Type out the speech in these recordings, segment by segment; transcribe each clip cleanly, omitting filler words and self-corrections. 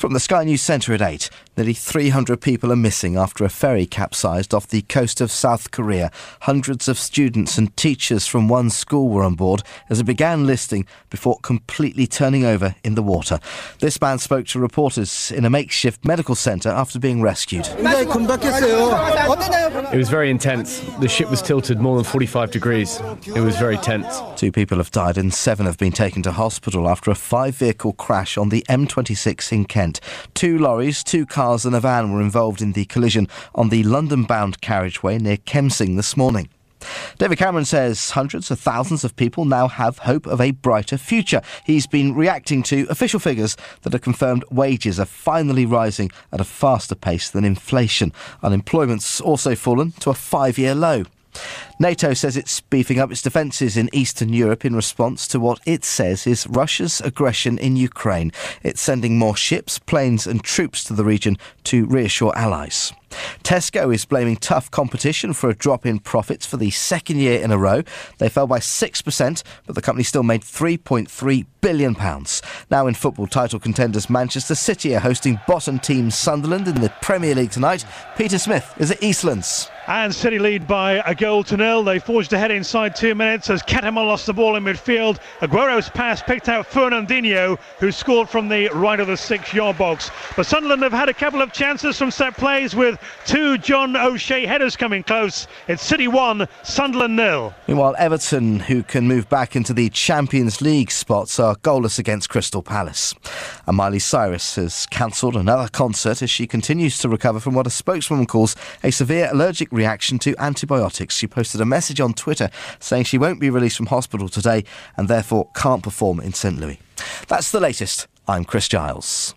From the Sky News Centre at 8, nearly 300 people are missing after a ferry capsized off the coast of South Korea. Hundreds of students and teachers from one school were on board as it began listing before completely turning over in the water. This man spoke to reporters in a makeshift medical centre after being rescued. It was very intense. The ship was tilted more than 45 degrees. It was very tense. 2 people have died and 7 have been taken to hospital after a 5-vehicle crash on the M26 in Kent. 2 lorries, 2 cars and a van were involved in the collision on the London-bound carriageway near Kemsing this morning. David Cameron says hundreds of thousands of people now have hope of a brighter future. He's been reacting to official figures that have confirmed wages are finally rising at a faster pace than inflation. Unemployment's also fallen to a 5-year low. NATO says it's beefing up its defences in Eastern Europe in response to what it says is Russia's aggression in Ukraine. It's sending more ships, planes and troops to the region to reassure allies. Tesco is blaming tough competition for a drop in profits for the second year in a row. They fell by 6%, but the company still made £3.3 billion. Now in football, title contenders Manchester City are hosting bottom team Sunderland in the Premier League tonight. Peter Smith is at Eastlands. And City lead by a goal to nil. They forged ahead inside 2 minutes as Catamon lost the ball in midfield. Aguero's pass picked out Fernandinho, who scored from the right of the 6-yard box. But Sunderland have had a couple of chances from set plays with 2 John O'Shea headers coming close. It's City 1, Sunderland 0. Meanwhile, Everton, who can move back into the Champions League spots, are goalless against Crystal Palace. And Miley Cyrus has cancelled another concert as she continues to recover from what a spokeswoman calls a severe allergic reaction to antibiotics. She posted a message on Twitter saying she won't be released from hospital today and therefore can't perform in St Louis. That's the latest. I'm Chris Giles.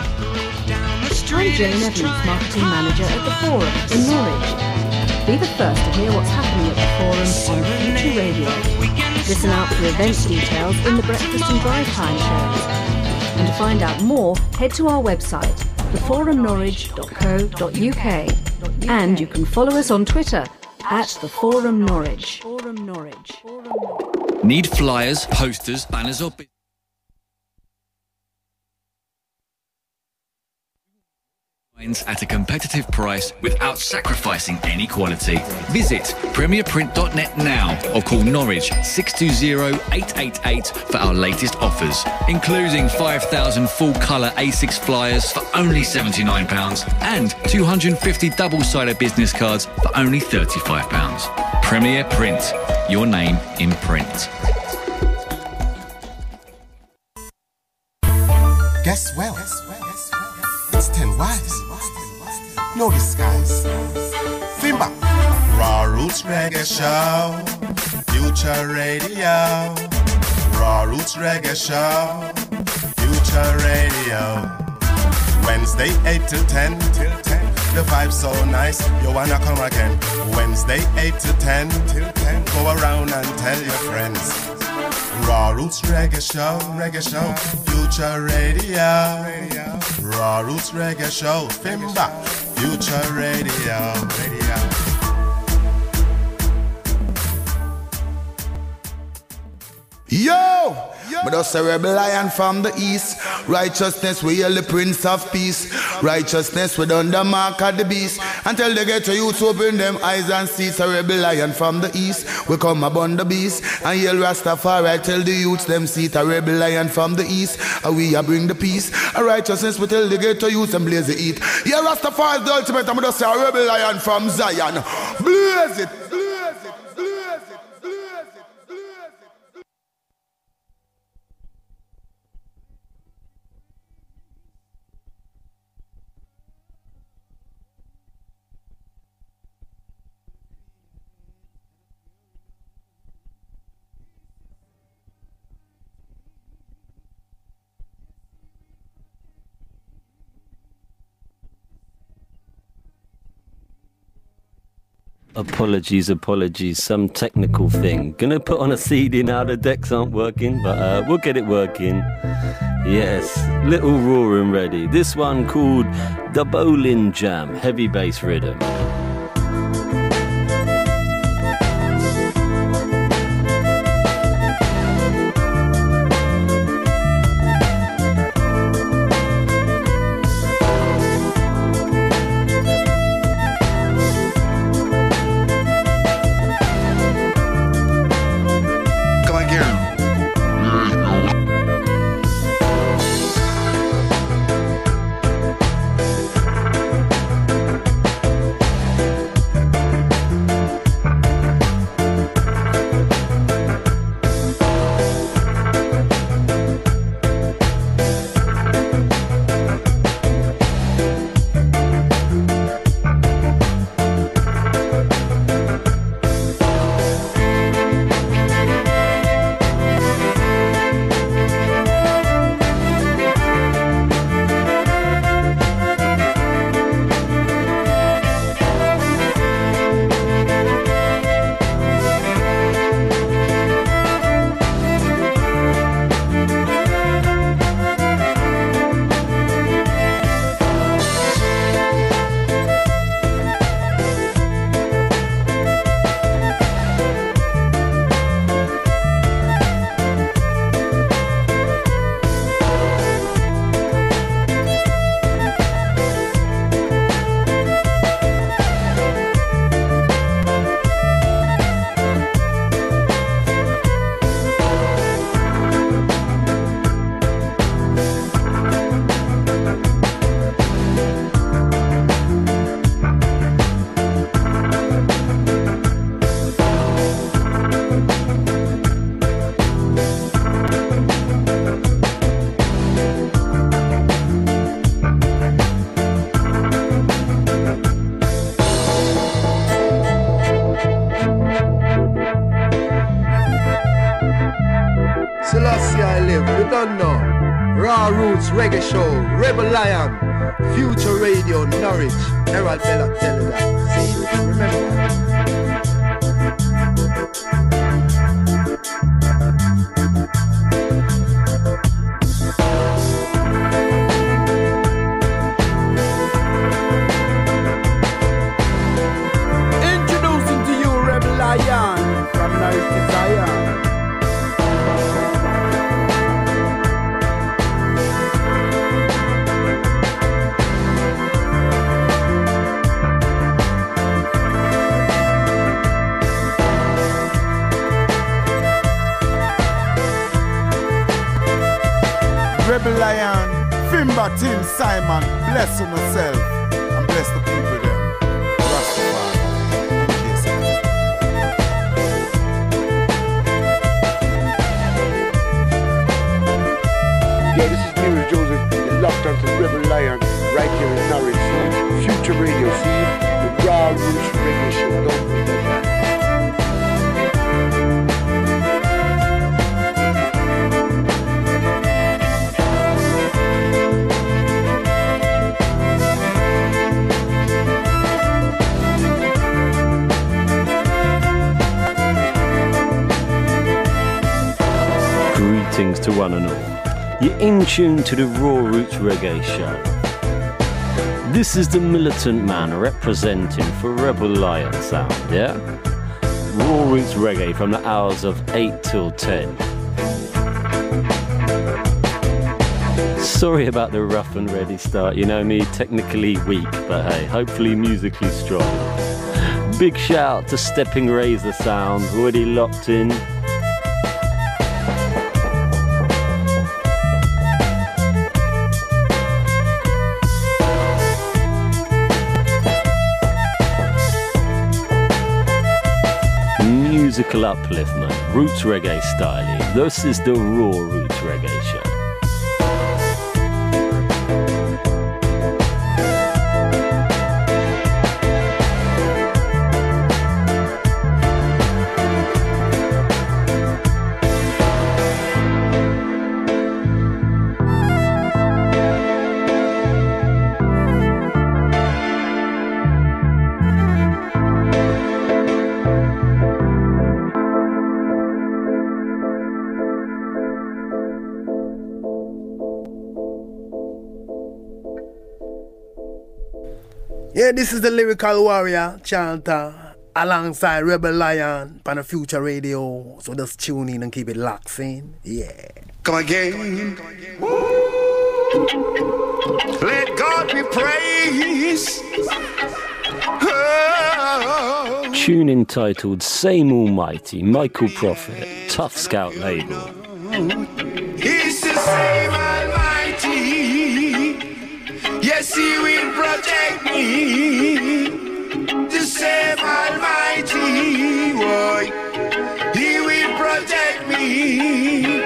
I'm Jane Evans, Marketing Manager at The Forum in Norwich. Be the first to hear what's happening at The Forum on Future Radio. Listen out for event details in the Breakfast and Drive Time shows. And to find out more, head to our website, theforumnorwich.co.uk. And you can follow us on Twitter at The Forum Norwich. Need flyers, posters, banners or... at a competitive price without sacrificing any quality. Visit premierprint.net now or call Norwich 620-888 for our latest offers, including 5,000 full-colour A6 flyers for only £79 and 250 double-sided business cards for only £35. Premier Print, your name in print. Guess well. It's 10 wives. No disguise. Fimba. Raw Roots Reggae Show. Future Radio. Raw Roots Reggae Show. Future Radio. Wednesday 8 till 10. The vibe's so nice, you wanna come again. Wednesday 8 to 10. Go around and tell your friends. Raw Roots Reggae Show, Future Radio. Raw Roots Reggae Show, Fimba, Future Radio. Yo! But us a rebel lion from the east. Righteousness, we hail the Prince of Peace. Righteousness, we done the mark of the beast. Until they get to youth, open them eyes and see. A rebel lion from the east. We come upon the beast. And hail Rastafari, tell the youths them see. A rebel lion from the east. And we a bring the peace. A righteousness, we tell they get to youth and blaze the heat. Yeah, Rastafari is the ultimate. I'm just a rebel lion from Zion. Blaze it. Apologies, some technical thing. Gonna put on a CD now, the decks aren't working, but we'll get it working. Yes, little roaring ready. This one called The Bowling Jam, heavy bass rhythm. Reggae Show, Rebel Lion, Future Radio, Norwich. Herald Bella tell you that. See, remember. Introducing to you Rebel Lion from Norwich to Zion. Rebel Lion, Fimba, Tim, Simon, bless yourself and bless the people them. Rastafari, Yeah, this is Neil Joseph, the locked on to Rebel Lion, right here in Norwich. Future Radio, see? The Raw Roots Reggae Show, don't forget that. Greetings to one and all. You're in tune to the Raw Roots Reggae Show. This is the militant man representing for Rebel Lion sound, yeah? Raw Roots Reggae from the hours of 8 till 10. Sorry about the rough and ready start, you know me, technically weak, but hey, hopefully musically strong. Big shout to Stepping Razor Sound, already locked in. Musical upliftment, roots reggae styling. This is the Raw Roots Reggae Show. Yeah, this is the Lyrical Warrior chanter alongside Rebel Lion on the Future Radio. So just tune in and keep it locked in. Yeah. Come again. Let God be praised. Oh. Tune entitled Same Almighty, Michael Prophet, Tough Scout label. He's the same Almighty. Yes, He will protect me. The same Almighty, boy. He will protect me.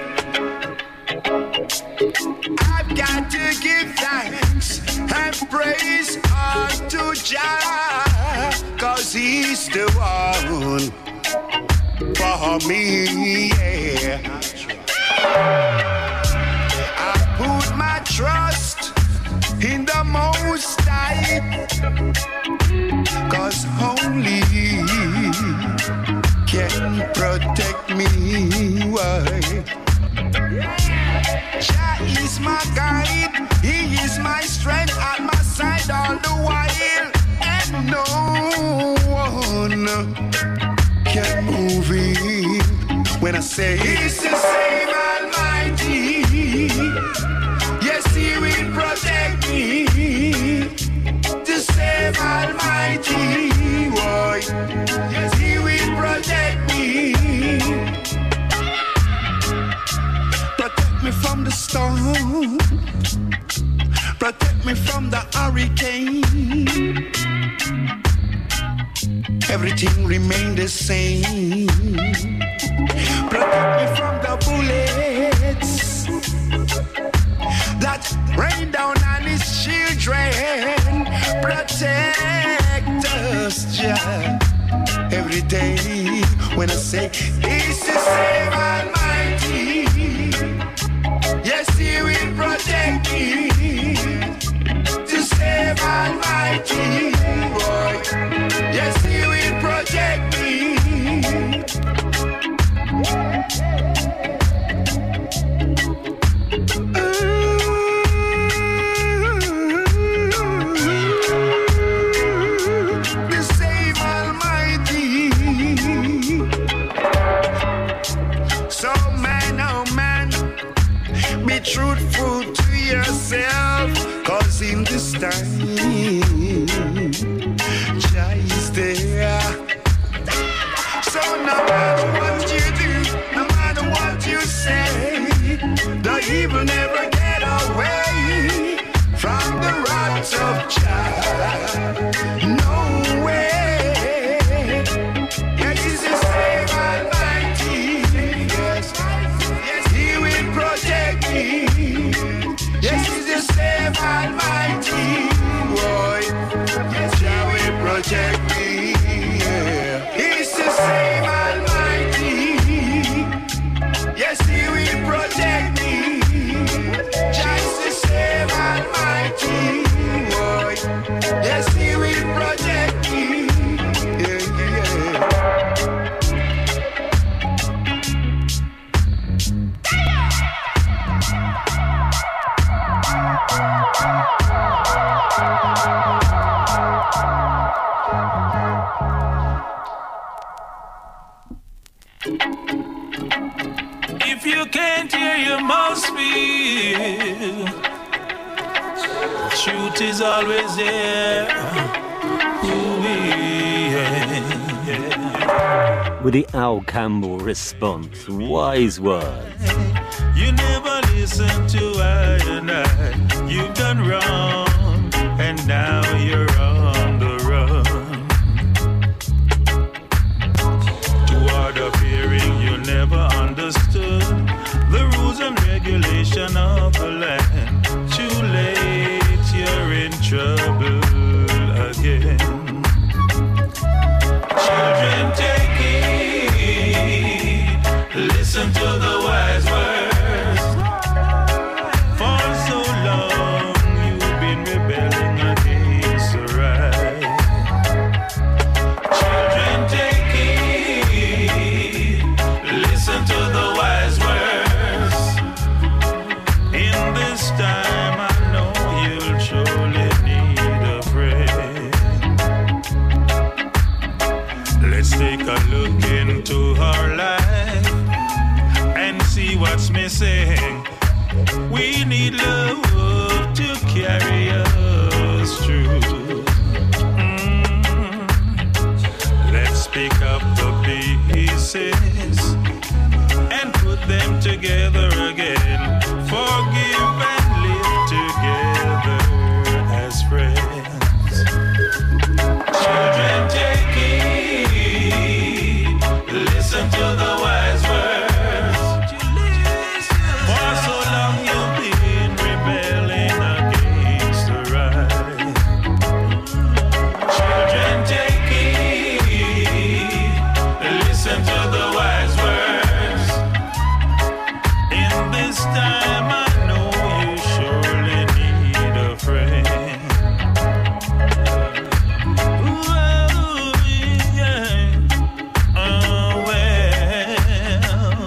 I've got to give thanks and praise unto Jah, 'cause He's the one for me, yeah. I put my trust in the Most High, 'cause only He can protect me. Why? Jah is my guide, He is my strength at my side all the while, and no one can move Him. When I say He's the same Almighty, yes, He will protect me. The same Almighty, boy. Yes, He will protect me. Protect me from the storm. Protect me from the hurricane. Everything remained the same. Protect me from the bullets that rain down on His children. Protect us, Jah, every day. When I say He's the same Almighty, yes, He will protect protect me, to save Almighty, boy. Yes, He will protect me. The same Almighty. So man, oh man, be truthful to yourself, 'cause in this time, Jah is there. So no matter what you do, no matter what you say, the evil never get away from the wrath of Jah. No way. Yes, He's the same Almighty. Yes, He will protect me. Yes, He's the same Almighty. Boy, yes, Jah will protect me. He's the same Almighty. Yes, He will protect me. Just the same Almighty. Boy, yes, He will protect me. Yeah, yeah. If you can't hear, you must feel. Truth is always there. Ooh, yeah. With the Al Campbell response, wise words. You never listen to I and I. You've done wrong, and now you're on the run. Toward a fearing you never understood the rules and regulation of the land. Too late, you're in trouble again. Children, take heed. Listen to the wise words. For so long you've been rebelling against the right. Children, take heed. Listen to the wise words. In this time I know you'll surely need a friend. Let's take a look into our life and see what's missing. We need love to carry us through. Let's pick up the pieces and put them together again. Forgive and live together as friends. Children, take heed. Listen to the wise words. For so long you've been rebelling against the right. Children, take heed. Listen to the wise words. In this time I know you surely need a friend. Ooh, yeah. Oh, well.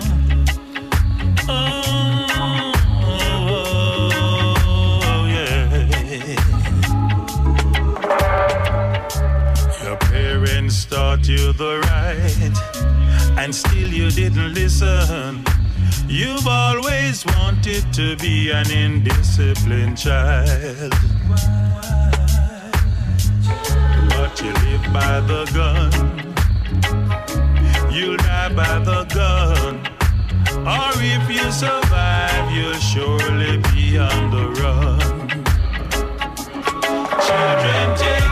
Oh, yeah. Your parents taught you the right, and still you didn't listen. You've always wanted to be an indisciplined child, but you live by the gun. You'll die by the gun, or if you survive, you'll surely be on the run. Children, take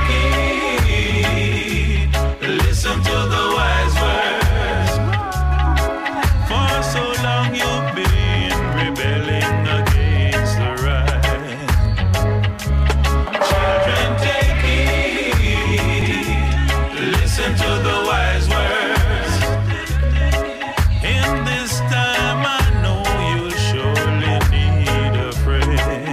heed. Listen to the wise words. For so long you've been rebelling against the right. Children, take heed. Listen to the wise words. In this time I know you'll surely need a friend.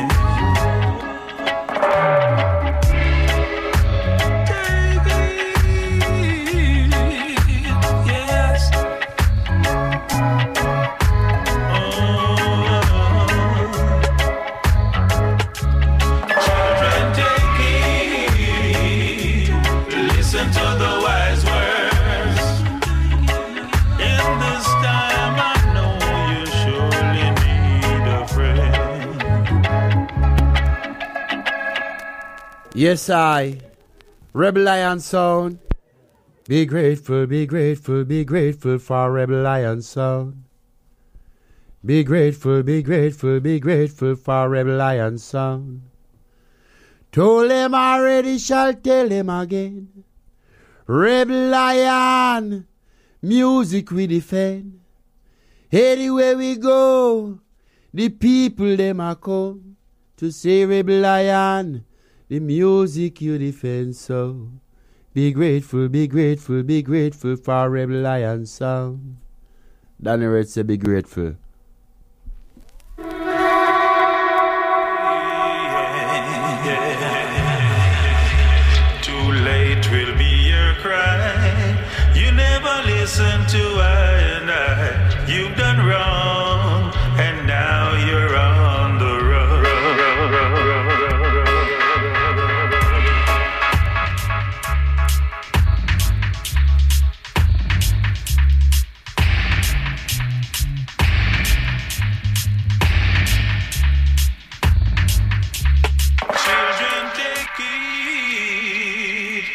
Yes, I, Rebel Lion Sound. Be grateful, be grateful, be grateful for Rebel Lion Sound. Be grateful, be grateful, be grateful for Rebel Lion Sound. Told him already, shall tell him again. Rebel Lion, music we defend. Anywhere we go, the people them a come to say Rebel Lion, the music you defend. So be grateful, be grateful, be grateful for Rebel Lion Sound. Danny Red say be grateful. Too late will be your cry. You never listen to I and I. You've done wrong, and now you're on the road. Children, take it.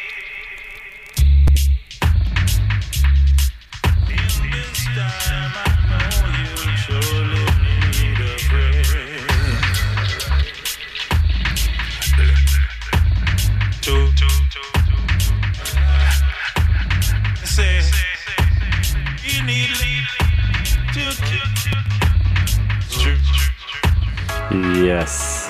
In this time, I know you surely need a friend. Say, you need Yes.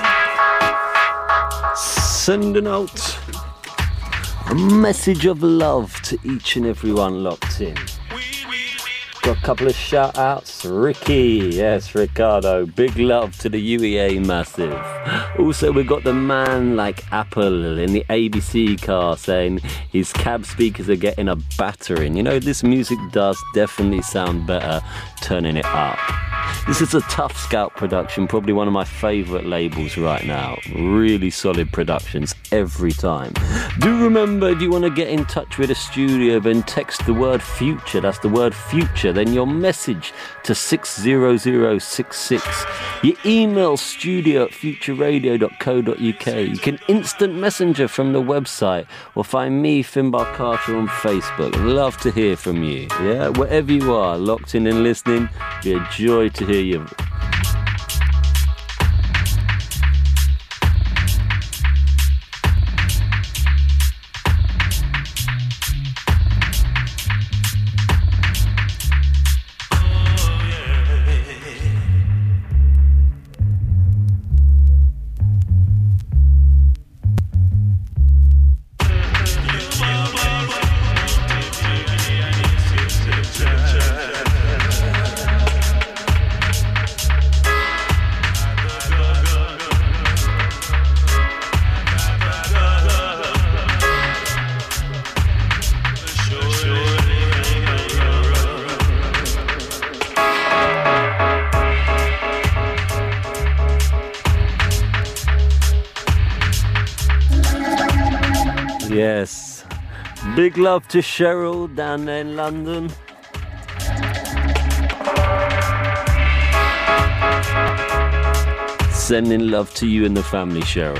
Sending out a message of love to each and everyone locked in. Got a couple of shout outs. Ricky, yes, Ricardo, big love to the UEA massive. Also, we've got the man like Apple in the ABC car saying his cab speakers are getting a battering. You know, this music does definitely sound better turning it up. This is a Tough Scout production, probably one of my favourite labels right now. Really solid productions every time. Do remember, if you want to get in touch with the studio, then text the word future. That's the word future. Then your message to 60066. Your email studio@futureradio.co.uk. You can instant messenger from the website or find me, Finbar Carter, on Facebook. Love to hear from you. Yeah, wherever you are, locked in and listening, be a joy to hear you. Yes. Big love to Cheryl down there in London. Sending love to you and the family, Cheryl.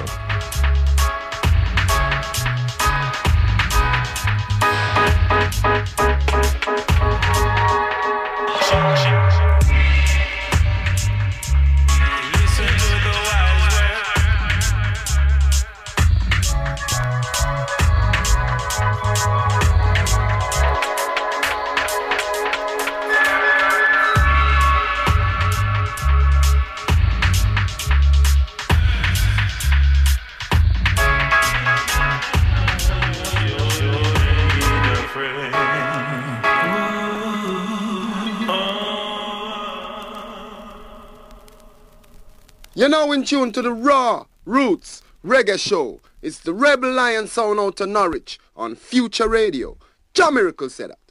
You're now in tune to the Raw Roots Reggae Show. It's the Rebel Lion Sound out of Norwich on Future Radio. Jah Miracle said that.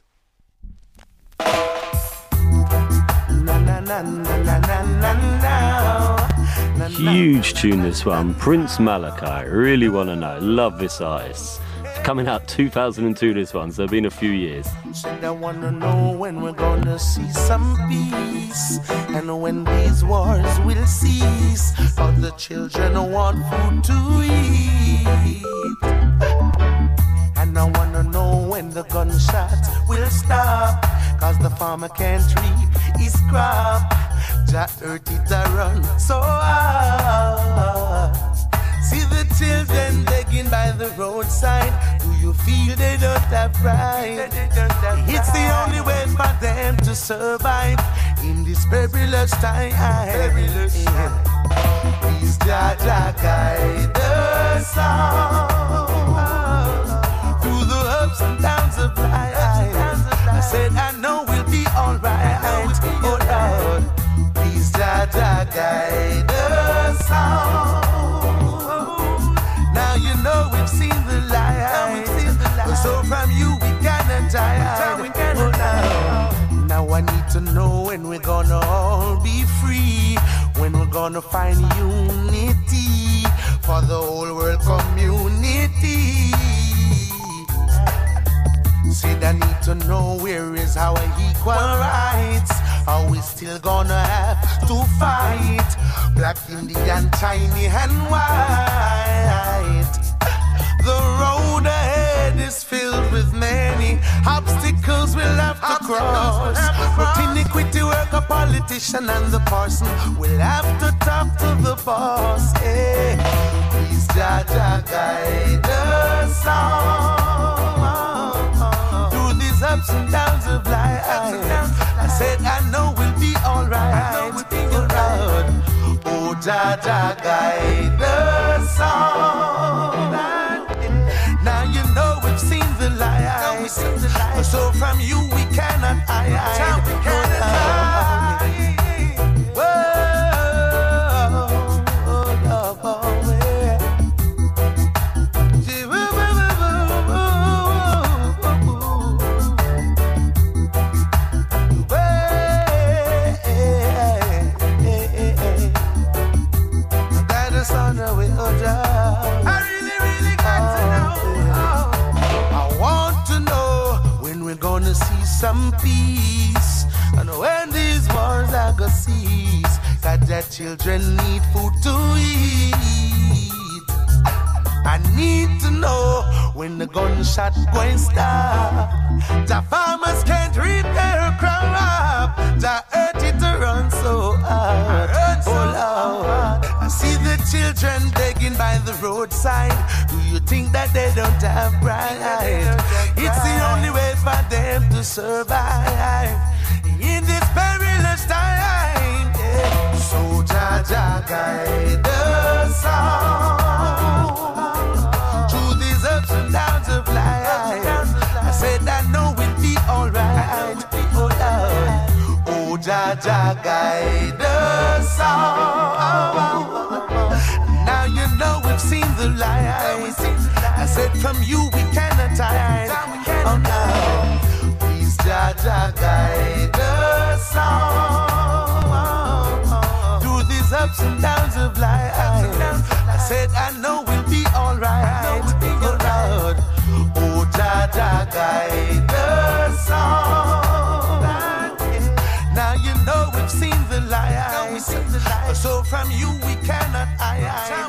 Huge tune this one. Prince Malachi. Really want to know. Love this artist. coming out 2002, this one, so it's been a few years. Said I wanna know when we're gonna see some peace, and when these wars will cease. All the children want food to eat, and I wanna know when the gunshots will stop, cause the farmer can't reap his crop. Just hurt it a run so hard. See the children begging by the roadside. Do you feel they don't have pride? It's the only way for them to survive in this perilous time. Please, Jah guide us all through the ups and downs of life. I said I know we'll be alright. Oh Lord, please, Jah guide us all. Now you know we've seen the light. So from you we cannot hide. Now I need to know when we're gonna all be free, when we're gonna find unity for the whole world community. Said I need to know where is our equal rights. Are we still gonna have to fight? Black, Indian, Chinese and white. The road ahead is filled with many obstacles we'll have to cross. But iniquity work a politician and the parson will have to talk to the boss. Hey, please Jah guide us all through these ups and downs of life. I said I know we'll be alright. Oh Jah guide us all. Now you know we've seen the light. So from you we cannot hide. Gonna see some peace, and when these wars are gonna cease, that their children need food to eat. I need to know when the gunshot going stop. The farmers can't reap their crop. The earth it run so hard. Oh Lord, I see the children begging by the roadside. Do you think that they don't have pride? It's the only way for them to survive in this perilous time. Yeah. So Jah guide us all through these ups and downs of life. I said I know we'll be alright. Oh Lord, oh Jah guide us all. Now you know we've seen the light. I said from you we cannot hide. Oh no, please Jah guide us all through these ups and downs of life. I said I know we'll be alright. Oh Lord, oh Jah guide us all. Now you know we've seen the light. So from you we cannot hide.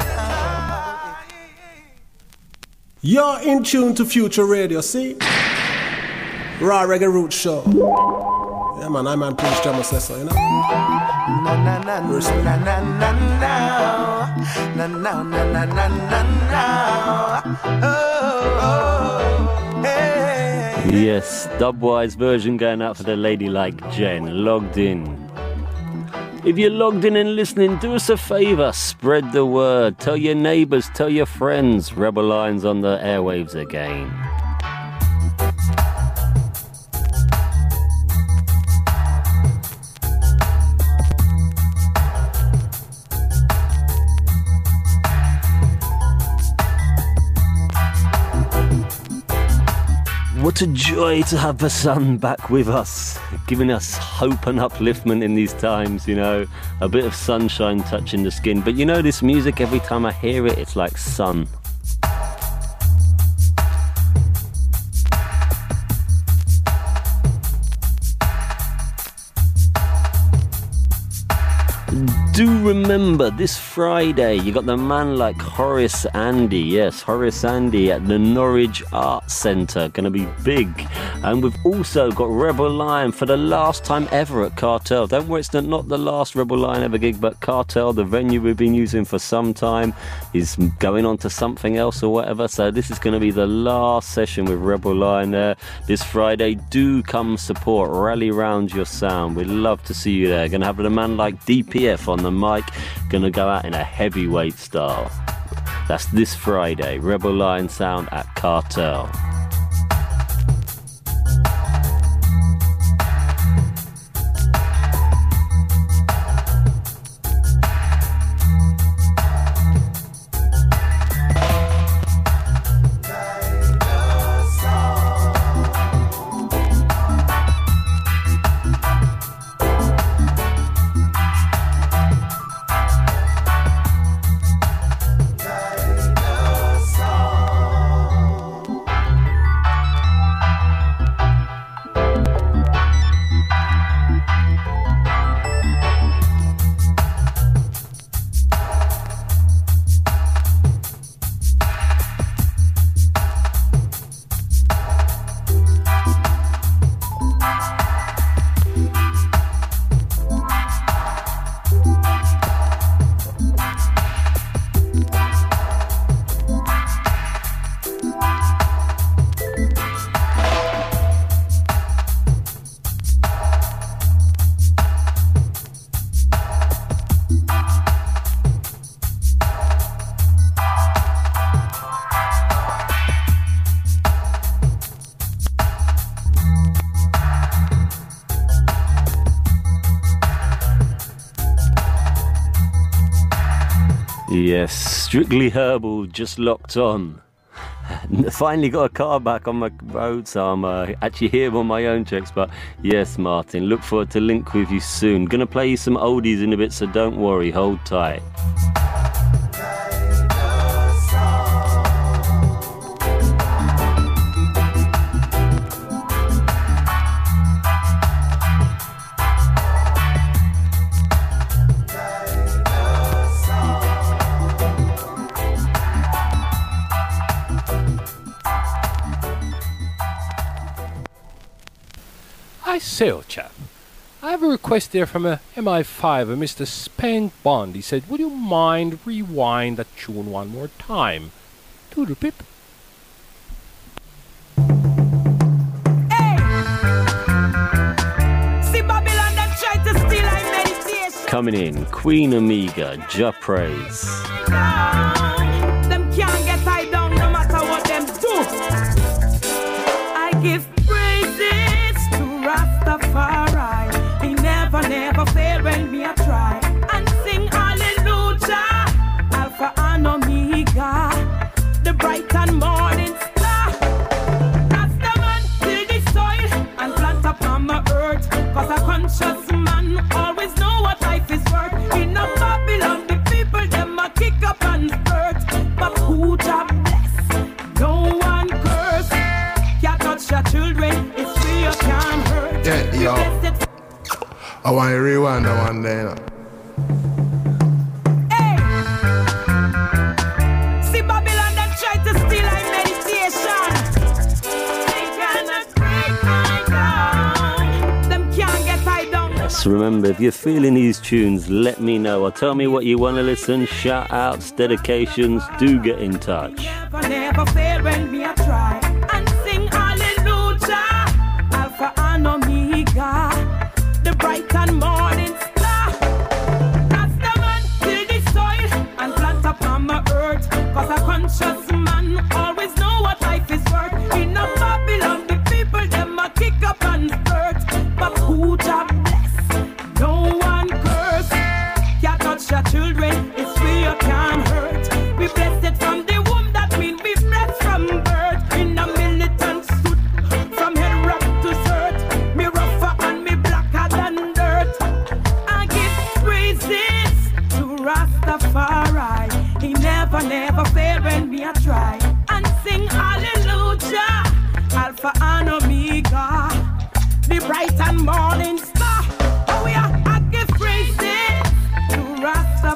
You're in tune to Future Radio, see? Raw Reggae Roots Show. Yeah, man, I'm on Prince Jamal says so, you know? Na na na na na na na na na na na na. Oh, hey. Yes, dubwise version going out for the lady like Jen, logged in. If you're logged in and listening, do us a favour, spread the word, tell your neighbours, tell your friends. Rebel Lions on the airwaves again. What a joy to have the sun back with us, giving us hope and upliftment in these times, you know, a bit of sunshine touching the skin. But you know, this music, every time I hear it, it's like sun. remember this Friday you got the man like Horace Andy. Yes, Horace Andy at the Norwich Arts Centre. Going to be big. And we've also got Rebel Lion for the last time ever at Cartel. Don't worry, it's not the last Rebel Lion ever gig, but Cartel, the venue we've been using for some time, is going on to something else or whatever. So this is going to be the last session with Rebel Lion there this Friday. Do come support, rally round your sound. We'd love to see you there. Going to have a man like DPF on the mic, going to go out in a heavyweight style. That's this Friday, Rebel Lion Sound at Cartel. Yes, Strictly Herbal just locked on. Finally got a car back on my road, so I'm actually here on my own checks. But yes, Martin, look forward to link with you soon. Gonna play you some oldies in a bit, so don't worry, hold tight. I say, old chap, I have a request there from a MI5, a Mr. Spank Bond. He said, would you mind rewind that tune one more time? Doodle pip. Hey! See Babylon, them try to steal our meditation. Coming in, Queen Omega, Ja Praise. Them can't get tied down no matter what them do. I give praises to Rastafari. He never fail when me a try. And sing hallelujah, Alpha and Omega, the bright and morning star. Rastaman till the soil and plant upon the earth. Cause a conscious man always know what life is worth. In a Babylon, the people them a kick up and hurt. But who Jah bless, no one curse. Can't touch your children, it's free you can't hurt. Yeah, yo. I want to rewind that one day. Hey! See Babylon, them try to steal our meditation. They cannot break my down. Them can't get tied down. Yes, remember, if you're feeling these tunes, let me know. Or tell me what you want to listen. Shout outs, dedications, do get in touch. Never fail when me a try. And sing hallelujah, Alpha and Omega, the bright and morning star. Rastaman till the soil and plant upon the earth. Cause a conscious man always know what life is worth. In a Babylon, the people them a kick up and hurt. But who Jah bless, no one curse. Can't touch your children, it's free you can't hurt. We blessed it from the womb, that mean we blessed from birth. In a militant suit, from head wrap to skirt. Me rougher and me blacker than dirt. I give praises to Rastafari. He never fail when me a try. And sing hallelujah, Alpha and Omega, the bright and morning star. Oh yeah, I give praises to Rastafari.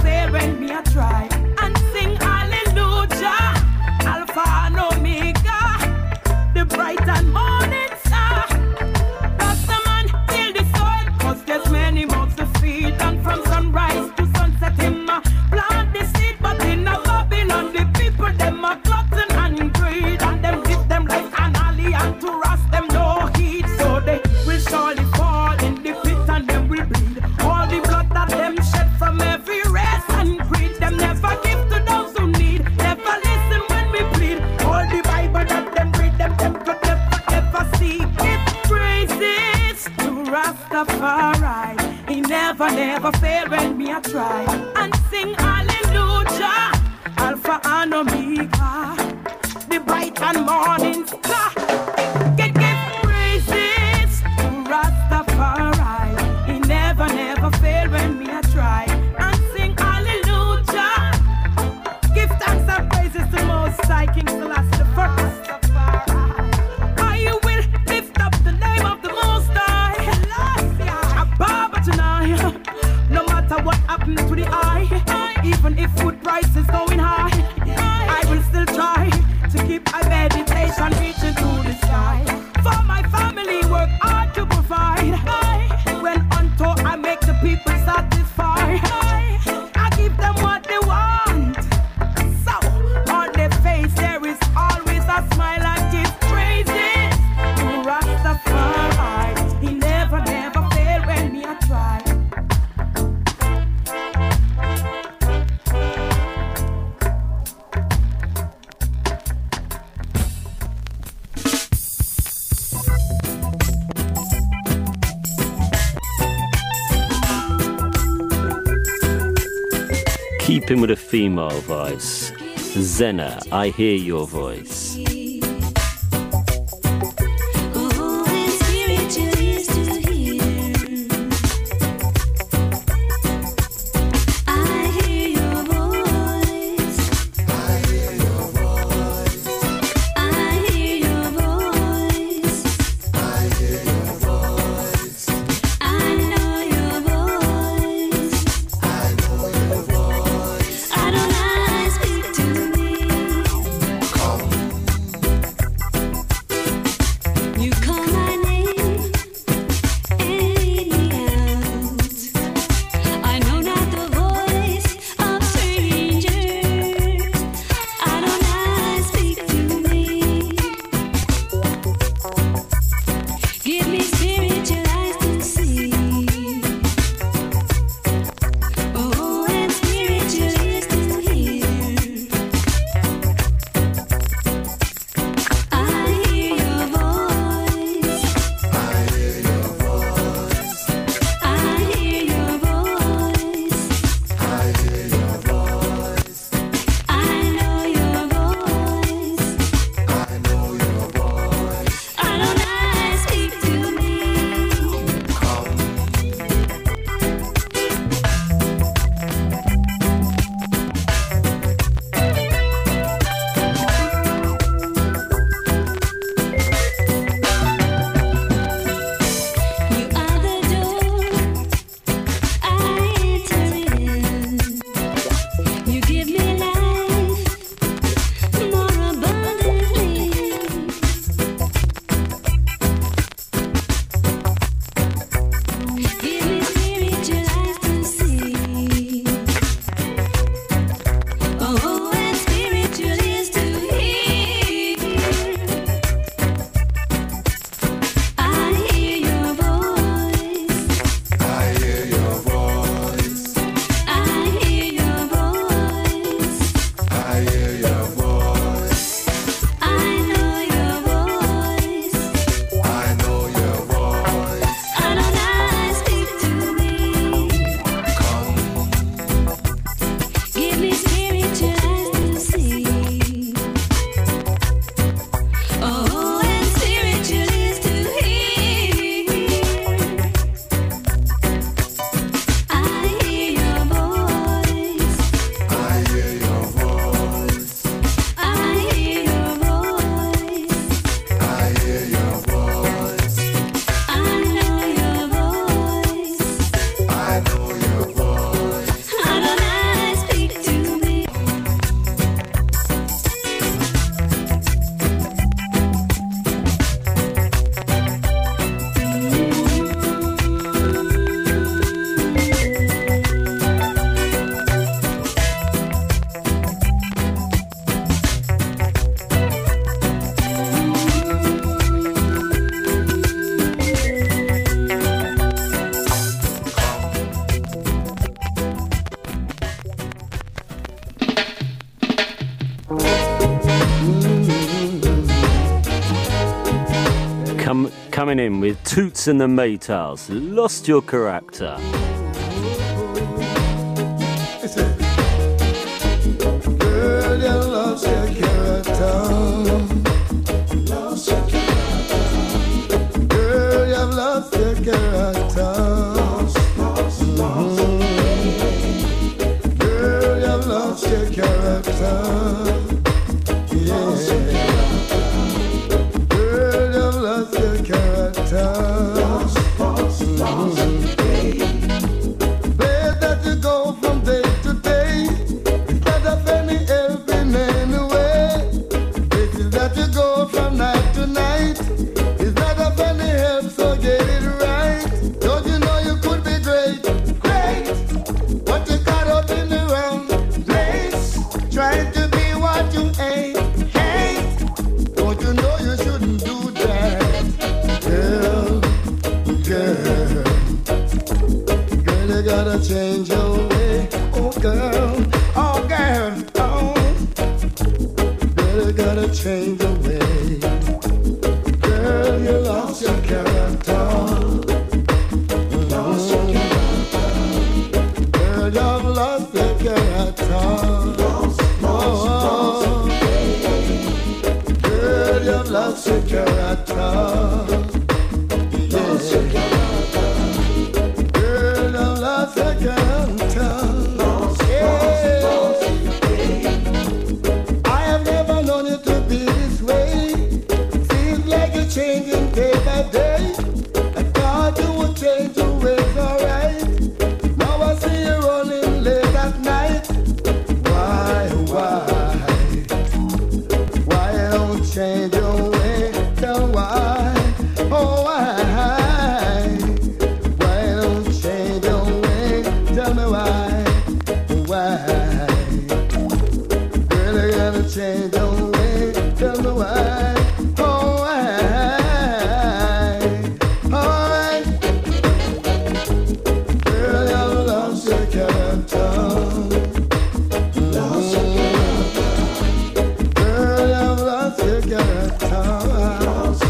fail when me a try and sing hallelujah. Alpha and Omega, the bright and morning star. Rasta man till the soil, 'cause there's many mouths to feed, and from sunrise to sunset him plant the seed. But in a Babylon, the people them a glutton and greed, and them give them life and alley, and to rust them no heed. So they will surely fall in the pit and them will bleed. All the blood that them shed from every race and creed, them never give to those who need, never listen when we plead. All the Bible that them read, them could never ever see. Give praises to Rastafari, he never fail when me a try and sing hallelujah. Alpha and Omega, the bright and morning star. Give praises to Rastafari, he never fail when me a try and sing hallelujah. Give thanks and praises to Most High King Selassie the First. I will lift up the name of the Most High, Abba tonight. No matter what happens to the eye, even if food prices going high, I will still try to keep my meditation reaching to the sky. For my family, work hard to provide. When unto I make the people satisfied, I give them what they want. So on their face there is always a smile. I give praises to Rastafari, he never fail when me a try. Keep him with a female voice. Zena, I hear your voice. coming in with Toots and the Maytals. Lost Your Character. Girl, you lost your character. Lost your character. Girl, you've lost your character. Girl, you've lost your character. Yeah. Girl, you've lost your character. Place that you go from day to day. Instead of any help in any way. Places that you go from night to night. Instead of any help, so get it right. Don't you know you could be great? Great! But you got up in the wrong place. Trying to be what you ain't. Don't you know you shouldn't do that? Girl, you gotta change your way. Oh girl, oh. Girl, you gotta change your way. Girl, you lost your character. Lost your character. Girl, you've lost your character. Girl, you've lost your character. I have never known you to be this way. Seems like you're changing day by day. I thought you would change your ways, alright. Now I see you running late at night. Why don't change your way? Tell why, oh why? Tell me why? Girl, I gotta change your way. Tell me why? Oh, why? Alright. Girl, you've lost your character. Lost your character. Girl, you've lost your character. Lost.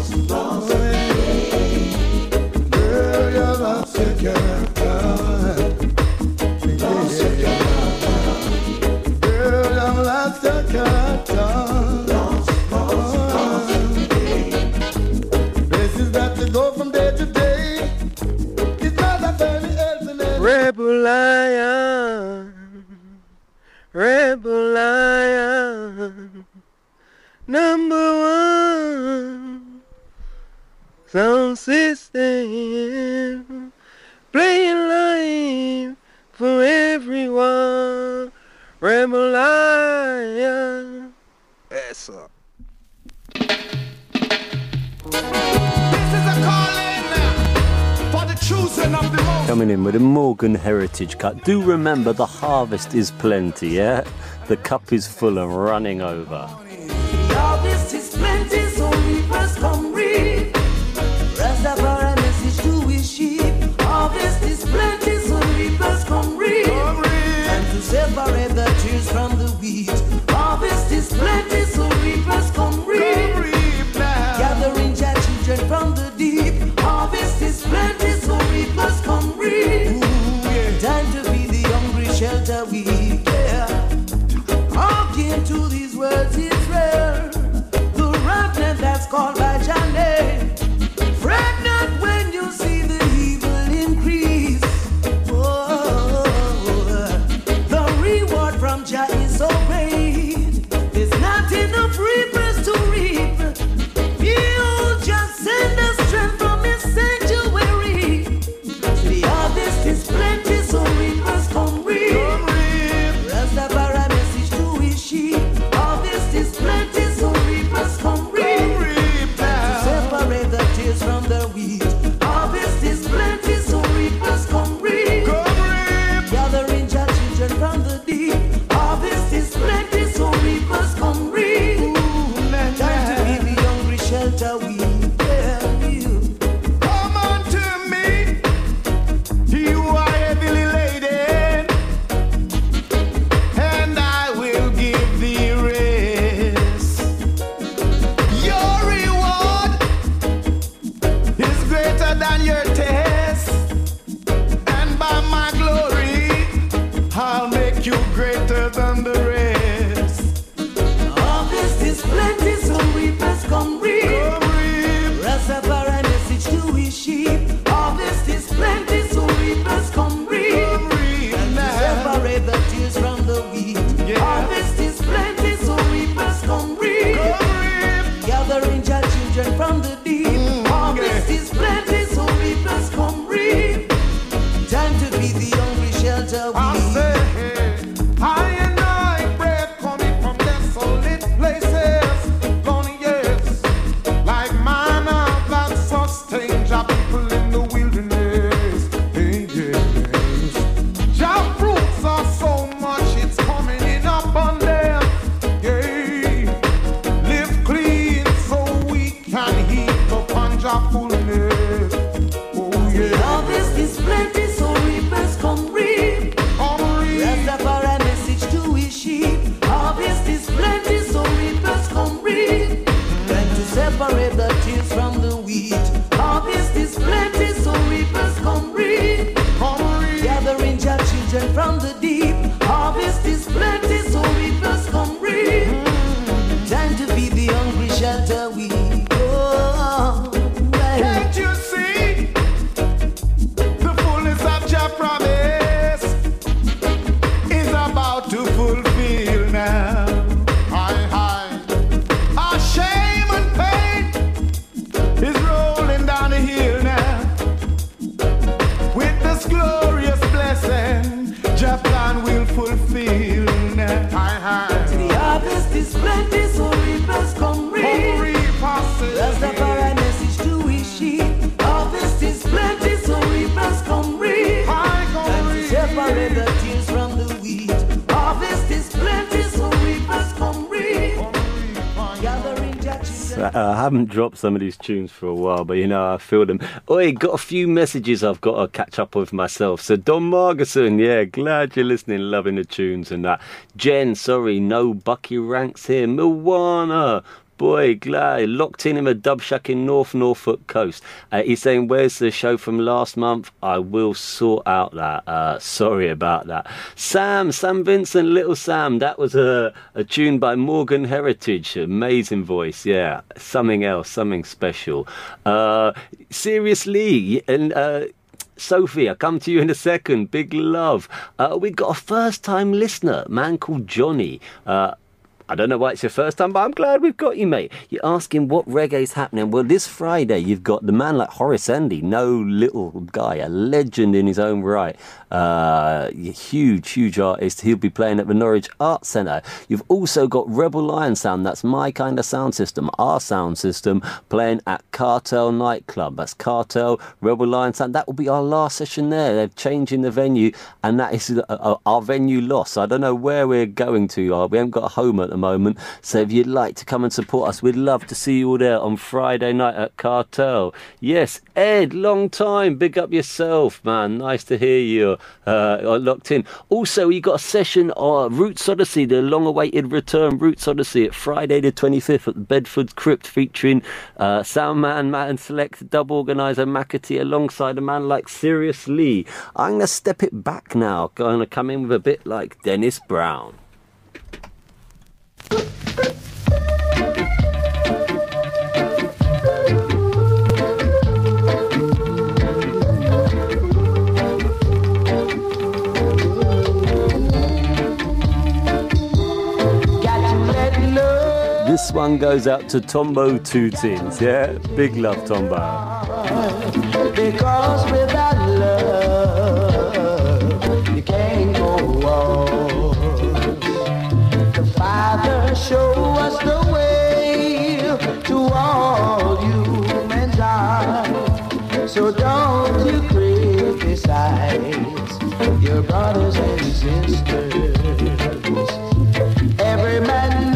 Girl, you've lost your character. Places that you go from day to day. It's not a very helping. Rebel Lion, number one sound system, playing live for everyone. Rebel Lion. Yes, sir. This is a calling for the choosing of the most. Coming in with a Morgan Heritage cut. Do remember the harvest is plenty, yeah? The cup is full and running over. The harvest is plenty, so reapers come reap. Rastafari message to his sheep. Harvest is plenty, so reapers come reap. And to separate the tears from the wheat. Harvest is plenty, so reapers come reap. Gathering your children from the deep. Harvest is plenty, so reapers come reap. Time to feed the hungry, shelter weak. Hearken to these words, Israel. The remnant that's called by Jah name. Fret not when you see the evil increase. Oh, the reward from Jah is so great. make you greater than the rest. Harvest is plenty, so reapers come reap. Rastafari message to his sheep. Harvest is plenty, so reapers come reap. And to separate the tears from the wheat. Harvest is plenty, so reapers come reap. Gathering your children from the deep. Harvest is plenty, so reapers come reap. Time to be the hungry shelter we I and I bread coming from desolate places, lonely years, like manna that sustains our people in the wilderness. Hey, yes. Your fruits are so much, it's coming in abundance. Yeah. Live clean so we can heap upon your fullness. Oh, yeah. Harvest is plenty, so reapers come reap. Rastafari message to his sheep. Harvest is plenty, so reapers come reap. Trying to separate the tears from the wheat. Harvest is plenty, so reapers come reap. Gathering your children from the deep. Harvest is plenty, so reapers come reap. Time to be the hungry shelter we go. Can't you see the fullness of your promise is about to fulfill now? Our shame and pain is rolling down the hill now. With this glorious blessing, your plan will fulfill now. The harvest is plenty, so reapers come reap. Rastafari message to his sheep. Harvest is plenty, so reapers come reap. Time to separate the tears from the wheat. Harvest is plenty, so reapers come reap. Gathering your children. I haven't dropped some of these tunes for a while, but you know, I feel them. Oi, got a few messages I've got to catch up with myself. So Don Margerson, yeah, glad you're listening, loving the tunes and that. Jen, sorry, no Bucky Ranks here. Milwana, boy, glad. Locked in a dub shack in North Norfolk Coast. He's saying, where's the show from last month? I will sort out that. Sorry about that. Sam Vincent, Little Sam. That was a tune by Morgan Heritage. Amazing voice, yeah. Something else, something special. Seriously, and... Sophie, I'll come to you in a second. Big love. We got a first-time listener, a man called Johnny. I don't know why it's your first time, but I'm glad we've got you, mate. You're asking what reggae's happening. Well, this Friday, you've got the man like Horace Andy, no little guy, a legend in his own right. Huge artist. He'll be playing at the Norwich Arts Centre. You've also got Rebel Lion Sound, that's my kind of sound system, our sound system, playing at Cartel Nightclub. That's Cartel, Rebel Lion Sound. That will be our last session there. They're changing the venue, and that is our venue loss. I don't know where we're going to. We haven't got a home at the moment, so if you'd like to come and support us, we'd love to see you all there on Friday night at Cartel. Yes, Ed, long time, big up yourself, man, nice to hear you locked in. Also, you got a session on Roots Odyssey, the long-awaited return Roots Odyssey at Friday the 25th at Bedford Crypt, featuring Soundman, Matt and Select, dub organiser McAtee alongside a man like Sirius Lee. I'm going to step it back now, going to come in with a bit like Dennis Brown. This one goes out to Tombo Tootins, yeah? Big love, Tombo. Because without love, you can't go on. The Father show us the way to all humankind. So don't you criticize your brothers and sisters. Every man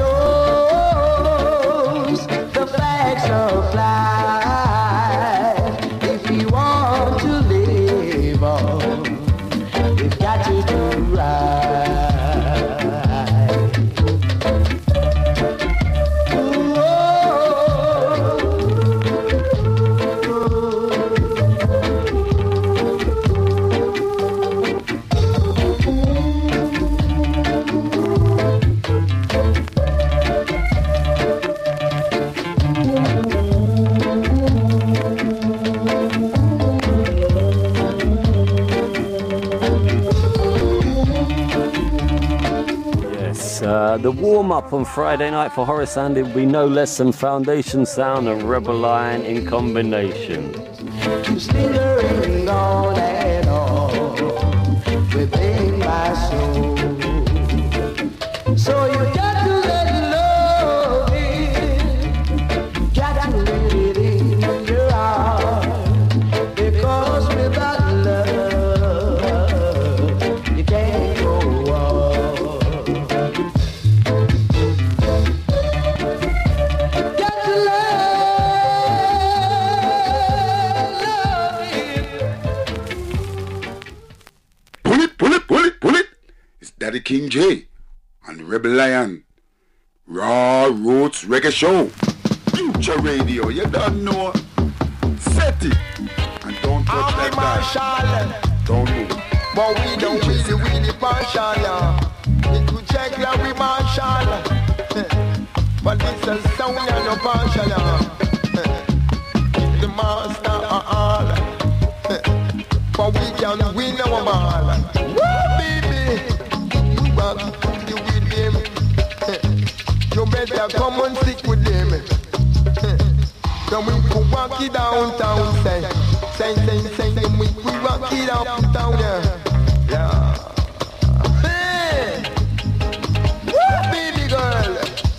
knows the facts of life. If you want to live on, you've got to do right. The warm-up on Friday night for Horace Andy will be no less than Foundation Sound and Rebel Lion in combination. Slithering on and on within my soul. So you got to let love in, got to let it in your heart, because without love you can't go on. Got to Pull it. It's Daddy King J and the Rebel Lion. Raw Roots Reggae Show. Future Radio, you don't know. Set it. And don't touch that dial. Don't move. But we don't really partial, yeah. It could check like we marshal. But this is sound and no partial, yeah. The master are all. But we can win our ball. Woo, baby. We rock you with them. You better come and stick with them. Then we could walk it downtown, say, then we rock it uptown, yeah. Hey, woo, baby girl,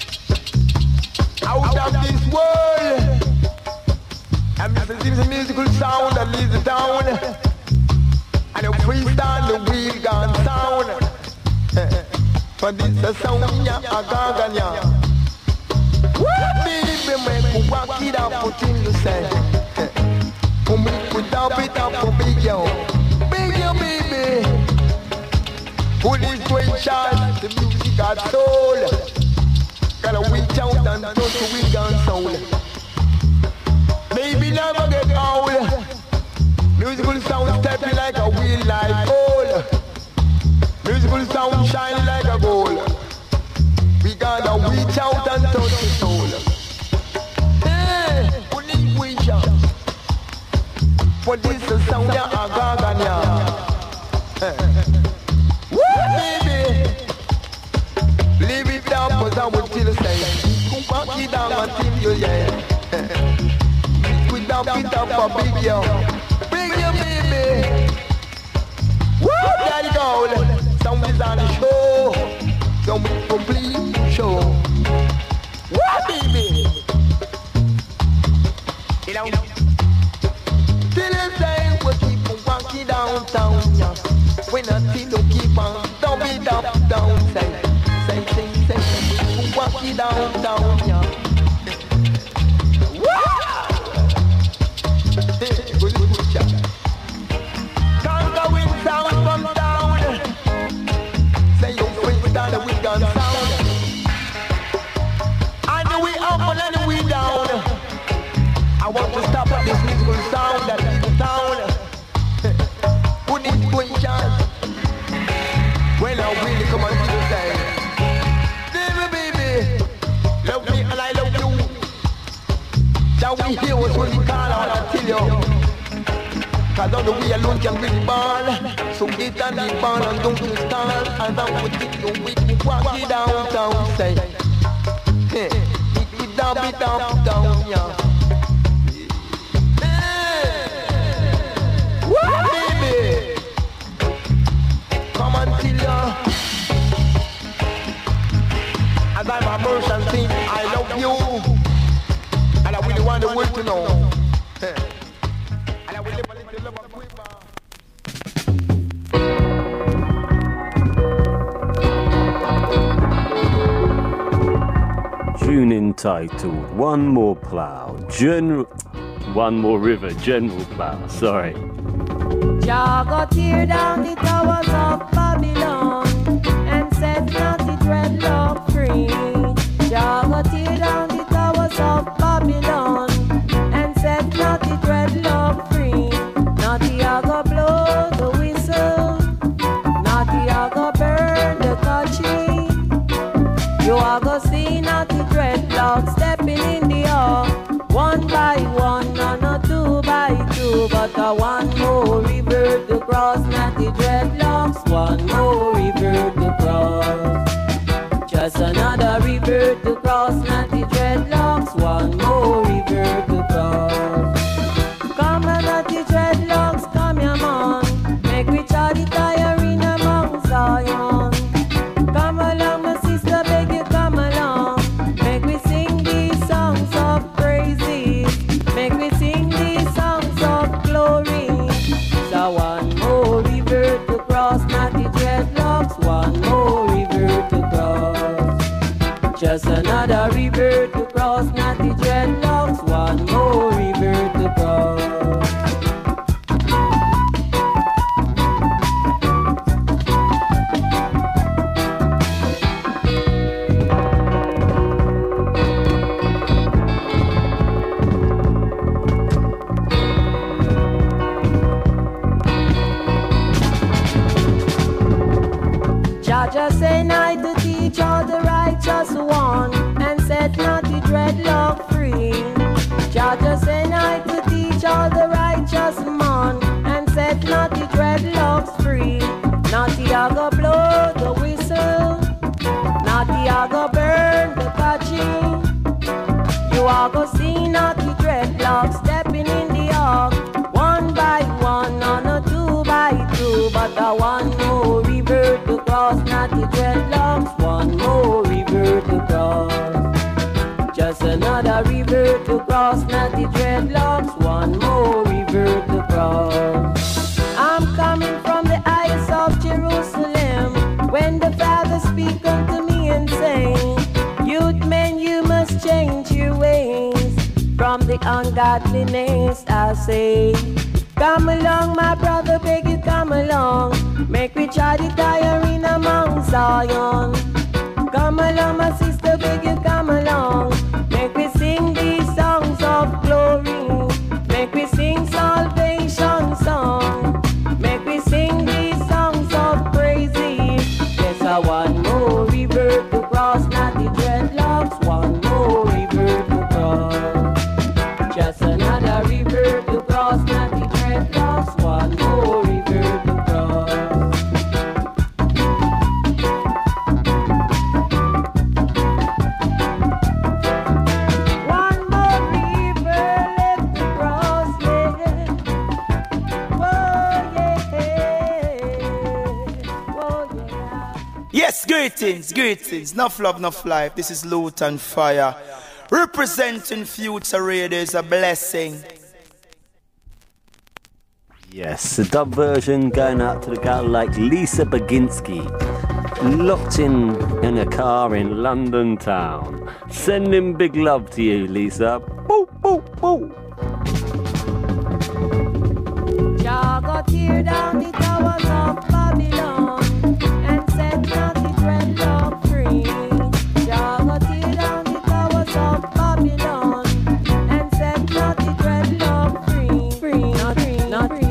out of this world. And Mr. Simpson's musical sound that leaves the town. And the freestyle, the wheel gone sound. But this is sound, yeah, a gargan, yeah. Woo, baby, make me walk it up, put in the sand. For me, put up it up for big yo, baby. Who this great child, the music got soul. Gotta reach out and touch the wheel gone soul. Baby, never get old. Musical sound stepping like a wheel like gold. Musical sound shine like a gold. We gotta reach out and touch the soul. Hey, only reach out. But this is sound ya a gargan ya. Woo, baby. Leave it down, cause I will still say. Walk it down until you yeah. Put up it up for big yo. Big yo, baby. Woo, daddy gold. Sound is on the show. Don't complete show. Woo, baby. You know. Till the time we keep on walking downtown, yeah. When until you keep on dump it up down, say. We keep on walking downtown, yeah. Good job. Conquering sound from down. Say you freestyle the we gun sound. And we up and we down. I want to stop at this musical sound that is the town. Put it good chance. When I really come on to the side. Baby, love me and I love you. Shall we hear what we call out and tell you? Cause on the way alone can bring the ball. So get on the ball and don't you stand. And I will take you with me, walk it downtown, say. Hey, it down, yeah. Baby, come on, till ya. As I'm a merchant thing, I love you. And I really want the world to know. And I will live a little love of quiver. Tune entitled One More Plough, One More River, General Plough, sorry. Jah go tear down the towers of Babylon and set not the dreadlock free. Jah go tear down the towers of Babylon and set not the dreadlock free. Not the go blow the whistle, not the go burn the country. You are go see not the dreadlock stepping in the air, one by one, no, not two by two, but a one more river to cross, not the dreadlocks, one more river to cross. Just another river to cross, not the dreadlocks. One more river to cross. Just say night to teach all the righteous one and set not the dreadlock free. Just say night to teach all the righteous man and set not the dreadlocks free. Naughty I go blow the whistle, naughty I go burn the catching. You are go see naughty dreadlocks stepping in the ark, one by one on a 2 by 2, but the one more river to cross, not the dreadlocks, one more river to cross. Just another river to cross, not the dreadlocks, one more river to cross. I'm coming from the heights of Jerusalem, when the Father speak unto me and say, youth men, you must change your ways from the ungodliness, I say. Come along, my brother, beg you, come along. Make we try the tiring among Zion. Come along, my sister, beg you, come along. Make we sing these songs of glory. Make we sing salvation song. Make we sing these songs of praises. Yes, I want more river to cross, not the dreadlocks. One more river to cross. Just another river to cross, not the dreadlocks. One more river to cross. One more river left to cross, yeah. Whoa, yeah. Whoa, yeah. Yes, greetings. Enough love, enough life. This is Luton Fire. Representing Future Radio is a blessing. Yes, the dub version going out to the girl like Lisa Baginski, locked in a car in London town. Sending big love to you, Lisa. Boo, boo, boo. Jah go tear down the towers of Babylon and set not the dreadlock free. Jah go tear down the towers of Babylon and set not the dreadlock free. Free, not free, not free.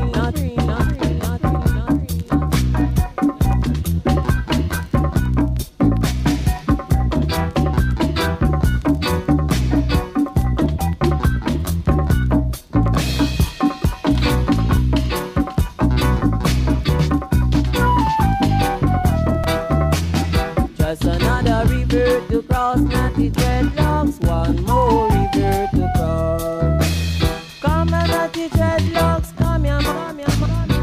Just another river to cross, not the dreadlocks. One more river to cross. Come on, not the dreadlocks. Come here, come here, come here,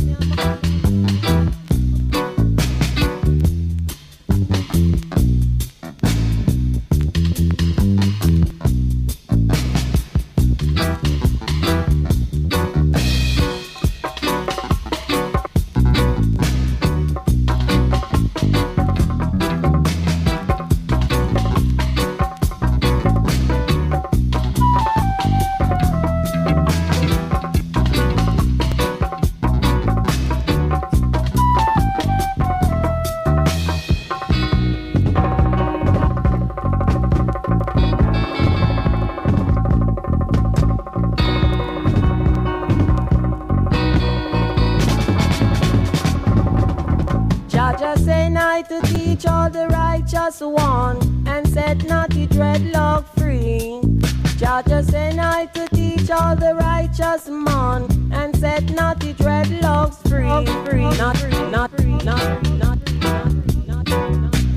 Just say night to teach all the righteous one and set not the dreadlock free. Just say night to teach all the righteous man and set not the dreadlocks free. Not free, not free, not free, not free, not free, not free, not free.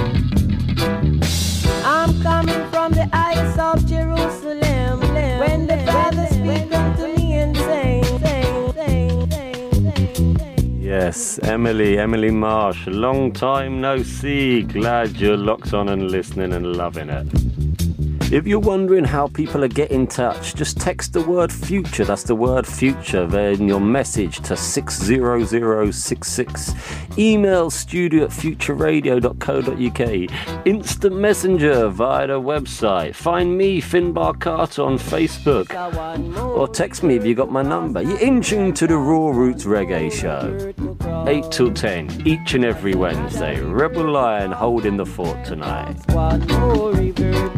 I'm coming from the heights of Jerusalem, when Yes, Emily Marsh, long time no see. Glad you're locked on and listening and loving it. If you're wondering how people are getting in touch, just text the word future, that's the word future, then your message to 60066. Email studio@futureradio.co.uk. Instant messenger via the website. Find me, Finbar Carter, on Facebook. Or text me if you got my number. You're in tune to the Raw Roots Reggae Show. 8 till 10, each and every Wednesday. Rebel Lion holding the fort tonight. One more river